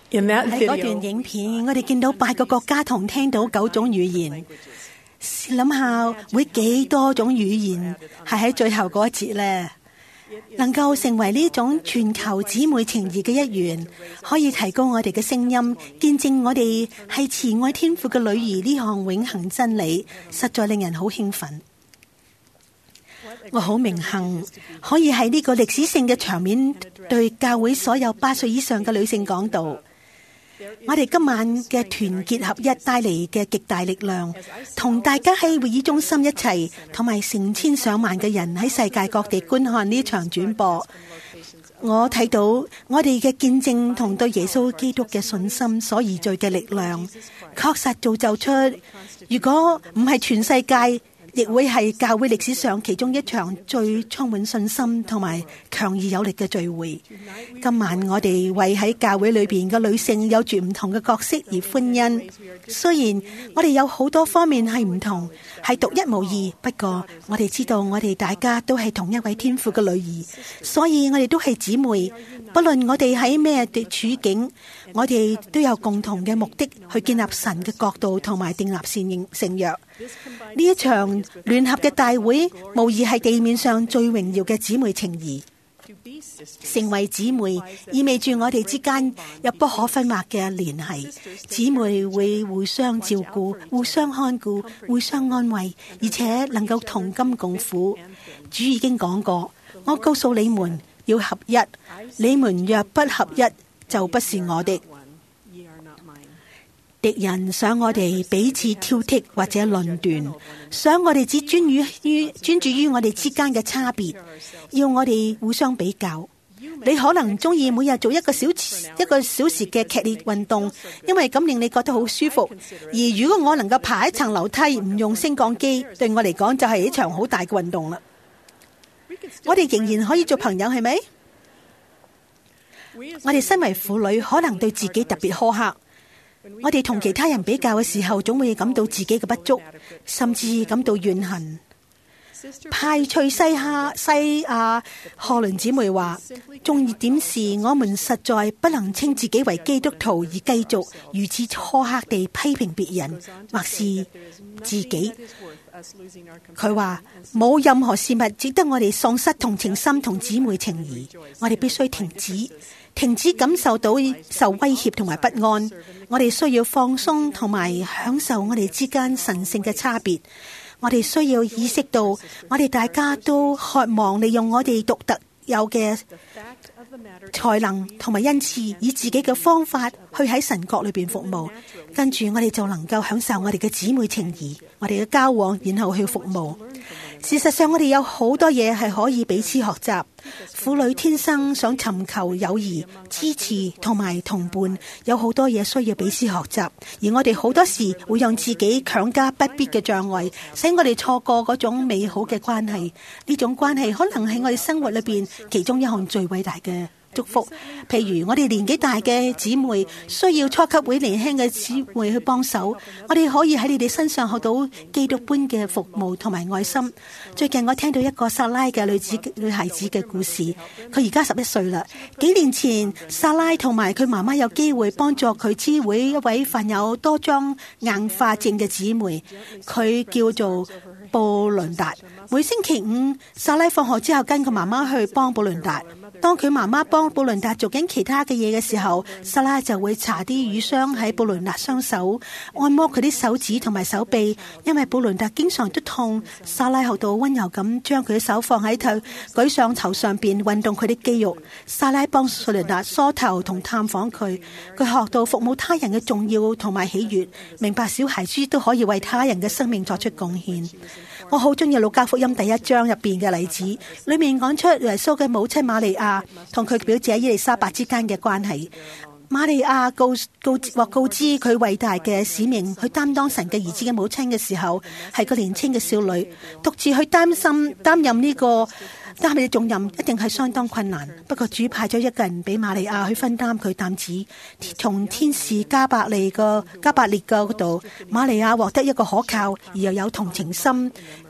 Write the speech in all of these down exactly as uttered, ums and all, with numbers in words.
In that 喺嗰 video, 段影片，我哋見到八個國家同聽到九種語言。諗下會幾多種語言係喺最後嗰一節呢？能夠成為呢種全球姊妹情誼嘅一員，可以提高我哋嘅聲音，見證我哋係慈愛天父嘅女兒呢項永恆真理，實在令人好興奮。我好榮幸可以喺呢個歷史性嘅場面對教會所有八歲以上嘅女性講道。我哋今晚嘅團結合一帶嚟嘅極大力量，同大家喺會議中心一齊，同埋成千上萬嘅人喺世界各地觀看呢場轉播。我睇到我哋嘅見證同對耶穌基督嘅信心所凝聚嘅力量，確實造就出，如果唔係全世界，亦會係教會歷史上其中一場最充滿信心同埋強而有力嘅聚會。今晚我哋為喺教會裏邊嘅女性有住唔同嘅角色而歡欣。雖然我哋有好多方面係唔同，係獨一無二，不過我哋知道我哋大家都係同一位天父嘅女兒，所以我哋都係姊妹。不論我哋喺咩嘅處境，我哋都有共同嘅目的去建立神嘅國度同埋訂立善聖約。呢一場聯合嘅大會，無疑係地面上最榮耀嘅姊妹情誼。成為姊妹意味住我哋之間有不可分割嘅聯繫。姊妹會互相照顧、互相看顧、互相安慰，而且能夠同甘共苦。主已經講過，我告訴你們要合一，你們若不合一，就不是我的。敵人想我哋彼此挑剔或者論斷，想我哋只專於於專注於我哋之間嘅差別，要我哋互相比較。你可能中意每日做一個小一個小時嘅劇烈運動，因為咁令你覺得好舒服。而如果我能夠爬一層樓梯唔用升降機，對我嚟講就係一場好大嘅運動啦。我哋仍然可以做朋友，係咪？我哋身為婦女，可能對自己特別苛刻。我哋同其他人比較嘅時候，總會感到自己嘅不足，甚至感到怨恨。派翠西亞西亞賀倫姊妹話，重點是我們實在不能稱自己為基督徒而繼續如此苛刻地批評別人或是自己。佢話冇任何事物值得我哋喪失同情心同姊妹情誼。我哋必須停止停止感受到受威脅同埋不安。我哋需要放鬆同埋享受我哋之間神聖嘅差別。我哋需要意識到，我哋大家都渴望利用我哋獨特有嘅才能同埋恩賜，以自己嘅方法去喺神國裏邊服務。跟住我哋就能夠享受我哋嘅姊妹情誼，我哋嘅交往，然後去服務。事實上，我哋有好多嘢係可以彼此學習。婦女天生想尋求友誼、支持同埋同伴，有好多嘢需要彼此學習。而我哋好多時會讓自己強加不必嘅障礙，使我哋錯過嗰種美好嘅關係。呢種關係可能係我哋生活裏邊其中一項最偉大嘅祝福。譬如我哋年紀大嘅姊妹需要初級會年輕嘅姊妹去幫手，我哋可以喺你哋身上學到基督般嘅服務同埋愛心。最近我聽到一個撒拉嘅女子女孩子嘅故事，佢而家十一歲啦。幾年前，撒拉同埋佢媽媽有機會幫助佢知會一位患有多張硬化症嘅姊妹，佢叫做布倫達。每星期五，撒拉放學之後跟佢媽媽去幫布倫達。當佢媽媽幫布倫達做緊其他嘅嘢嘅時候，撒拉就會搽啲乳霜喺布倫達雙手，按摩佢啲手指同埋手臂。因為布倫達經常都痛，撒拉學到溫柔咁將佢嘅手放喺頭，舉上頭上邊，運動佢啲肌肉。撒拉幫布倫達梳頭同探訪佢，佢學到服務他人嘅重要同埋喜悅，明白小孩子都可以為他人嘅生命作出貢獻。我好中意路加福音第一章入邊嘅例子，裏面講出耶穌嘅母親瑪利亞同佢表姐伊麗莎白之間嘅關係。瑪利亞告告獲告知佢偉大嘅使命，去擔當神嘅兒子嘅母親嘅時候，係個年輕嘅少女，獨自去擔心擔任呢、這個擔任重任，一定係相當困難。不過主派咗一個人俾瑪利亞去分擔佢擔子，從天使加百利個加百列個嗰度，瑪利亞獲得一個可靠而又有同情心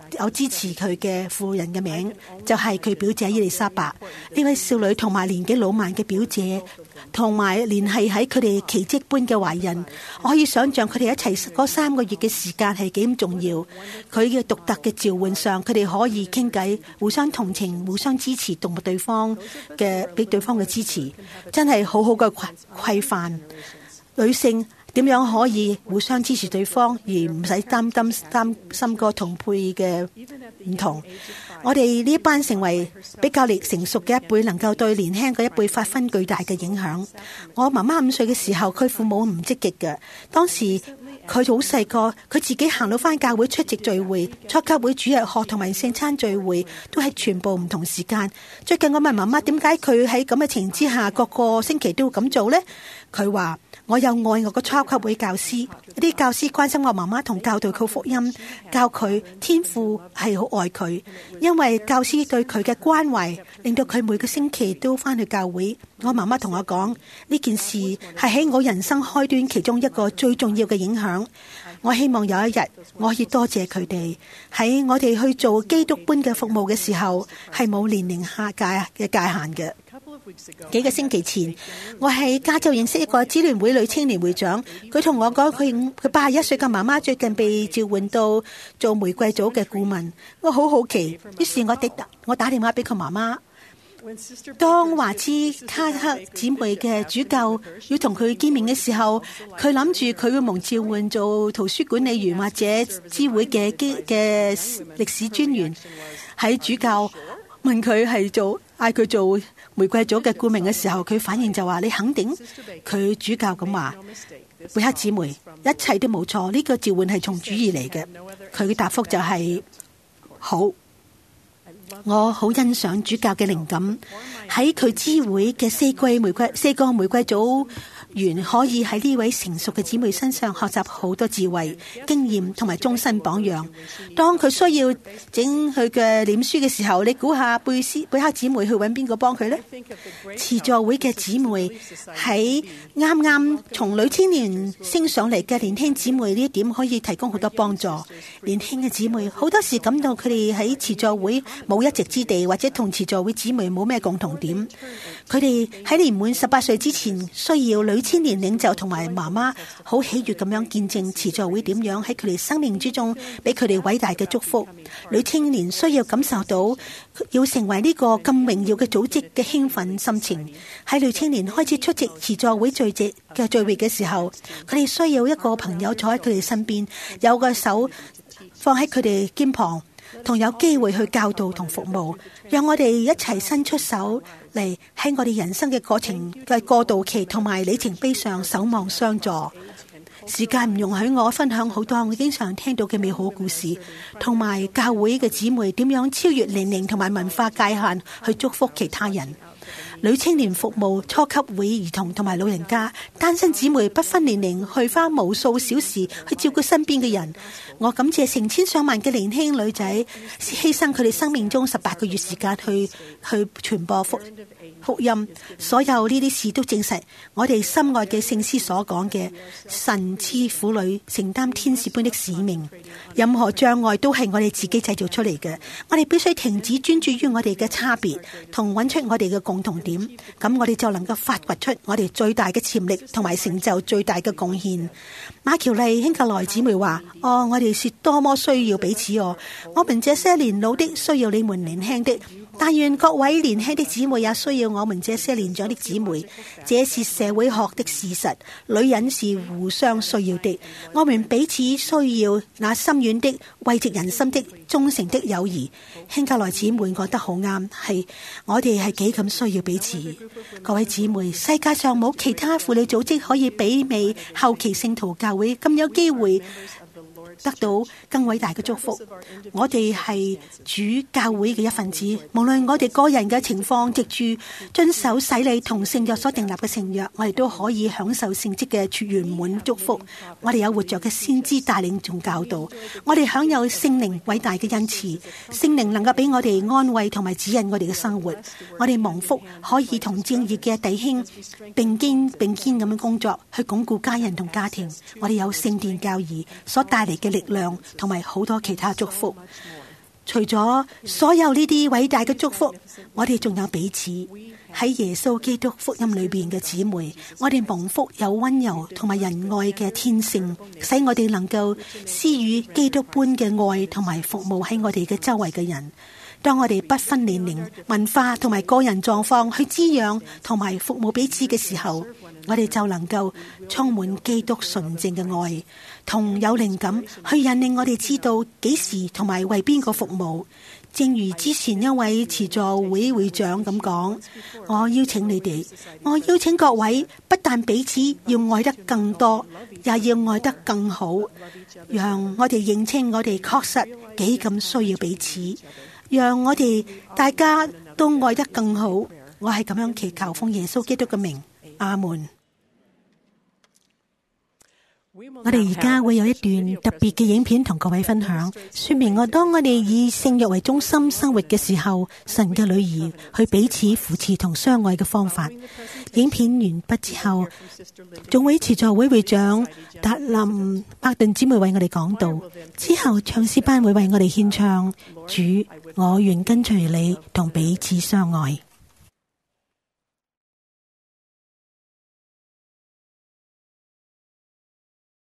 有支持佢嘅婦人嘅名，就係佢表姐伊麗莎白。呢位少女同埋年紀老邁嘅表姐，同埋聯繫喺佢哋奇蹟般嘅懷孕，我可以想象佢哋一齊嗰三個月嘅時間係幾咁重要。佢嘅獨特嘅召喚上，佢哋可以傾偈，互相同情，互相支持，動物對方嘅俾對方嘅支持，真係好好嘅規規範。女性點樣可以互相支持對方，而唔使擔擔擔心個同輩嘅唔同？我哋呢一班成為比較力成熟嘅一輩，能夠對年輕嘅一輩發揮巨大嘅影響。我媽媽五歲嘅時候，佢父母唔積極嘅，當時佢好細個，佢自己行到返教會出席聚會、初級會、主日學同埋聖餐聚會，都係全部唔同時間。最近我問媽媽點解佢喺咁嘅情之下，個個星期都會咁做呢？佢話：我有愛我個初級會教師，啲教師關心我媽媽同教導佢福音，教佢天父係好愛佢，因為教師對佢嘅關懷，令到佢每個星期都返去教會。我媽媽同我講，呢件事係喺我人生開端其中一個最重要嘅影響。我希望有一日我可以多謝佢哋，喺我哋去做基督般嘅服務嘅時候，係冇年齡下界嘅界限嘅。幾個星期前，我喺加州認識一個支聯會女青年會長，佢同我講，佢佢八十一歲嘅媽媽最近被召喚到做玫瑰組嘅顧問。我好好奇，於是我打我打電話俾佢媽媽。當華茲卡克姊妹嘅主教要同佢見面嘅時候，佢諗住佢會蒙召喚做圖書管理員或者支會嘅嘅歷史專員。喺主教問佢係做嗌佢做玫瑰組嘅顧問嘅時候，佢反應就話：你肯定？佢主教咁話：貝克姊妹，一切都冇錯，呢個召喚係從主而嚟嘅。佢嘅答覆就係：好。我好欣賞主教嘅靈感，喺佢支會嘅四季玫瑰四個玫瑰組員可以喺呢位成熟嘅姊妹身上學習好多智慧、經驗同埋終身榜樣。當佢需要整佢嘅臉書嘅時候，你估下貝斯貝克姊妹去揾邊個幫佢呢？慈助會嘅姊妹喺啱啱從女青年升上嚟嘅年輕姊妹呢一點可以提供好多幫助。年輕嘅姊妹好多時感到佢哋喺慈助會冇一席之地，或者同慈助會姊妹冇咩共同點。佢哋喺年滿十八歲之前，需要女青年領袖同埋媽媽好喜悅咁樣見證慈助會點樣喺佢哋生命之中俾佢哋偉大嘅祝福。女青年需要感受到要成為呢個咁榮耀嘅組織嘅興奮心情。喺女青年開始出席慈助會聚集嘅聚會嘅時候，佢哋需要一個朋友坐喺佢哋身邊，有個手放喺佢哋肩膀，同有機會去教導同服務，讓我哋一齊伸出手嚟喺我哋人生嘅過程嘅過渡期同埋里程碑上守望相助。時間唔容許我分享好多我經常聽到嘅美好故事，同埋教會嘅姊妹點樣超越年齡同埋文化界限去祝福其他人。女青年服務、初級會兒童同埋老人家、單身姊妹不分年齡去花無數小時去照顧身邊嘅人。我感謝成千上萬嘅年輕女仔犧牲佢哋生命中十八個月時間去去傳播福福音。所有呢啲事都證實我哋心愛嘅聖詩所講嘅神賜婦女承擔天使般的使命。任何障礙都係我哋自己製造出嚟嘅，我哋必須停止專注於我哋嘅差別，同揾出我哋嘅共同點，咁我哋就能夠發掘出我哋最大嘅潛力同埋成就最大嘅貢獻。馬喬麗興格萊姊妹話：哦，我哋是多麼需要彼此哦！我們這些年老的需要你們年輕的，但願各位年輕的姊妹也需要我們這些年長的姊妹。這是社會學的事實，女人是互相需要的，我們彼此需要那深遠的慰藉人心的忠誠的友誼。興格萊姊妹講得好啱，係我哋係幾咁需要彼此。各位姊妹，世界上冇其他婦女組織可以媲美後期聖徒教會咁有機會得到更偉大嘅祝福。我哋係主教會嘅一份子，無論我哋個人嘅情況，藉住遵守洗禮同聖約所訂立嘅聖約，我哋都可以享受聖職嘅圓滿祝福。我哋有活着嘅先知帶領同教導，我哋享有聖靈偉大嘅恩賜，聖靈能夠俾我哋安慰同埋指引我哋嘅生活。我哋蒙福可以同正義嘅弟兄並肩並肩咁樣工作，去鞏固家人同家庭。我哋有聖殿教義所帶嚟嘅力量同埋好多其他祝福。 除咗所有呢啲偉大嘅祝福，我哋仲有彼此。喺耶穌基督福音裏邊嘅姊妹，我哋蒙福有溫柔同埋仁愛嘅天性，使我哋能夠施予基督般嘅愛同埋服務喺我哋嘅周圍嘅人。當我哋不分年齡、文化同埋個人狀況去滋養同埋服務彼此嘅時候，我哋就能夠充滿基督純正嘅愛，同有靈感去引領我哋知道幾時同埋為邊個服務。正如之前一位慈助會會長咁講，我邀請你哋，我邀請各位，不但彼此要愛得更多，也要愛得更好，讓我哋認清我哋確實幾咁需要彼此，讓我哋大家都愛得更好。我係咁樣祈求，奉耶穌基督嘅名，阿門。我哋而家會有一段特別嘅影片同各位分享，說明我當我哋以聖約為中心生活嘅時候，神嘅女兒去彼此扶持同相愛嘅方法。影片完畢之後，總會慈助會會長達林伯頓姊妹為我哋講道，之後唱詩班會為我哋獻唱主，我願跟隨你同彼此相愛。